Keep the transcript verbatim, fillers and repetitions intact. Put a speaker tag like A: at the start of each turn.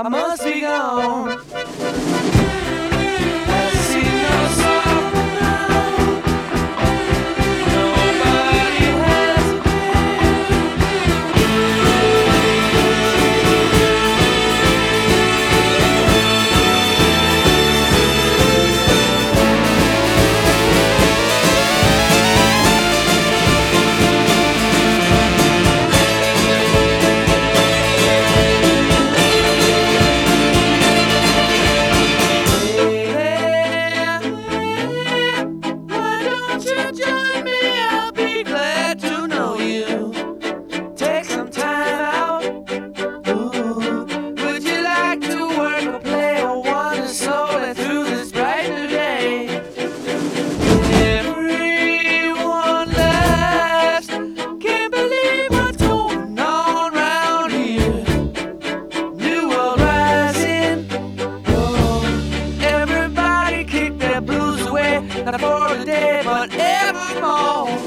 A: I must be gone. I see no sorrow now. Nobody has a join me, I'll be glad to know you. Take some time out. Ooh, would you like to work or play or wander slowly through this bright new day? Everyone laughs, can't believe what's going on round here. New world rising. Oh, everybody kick their blues away, not for a day, but evermore.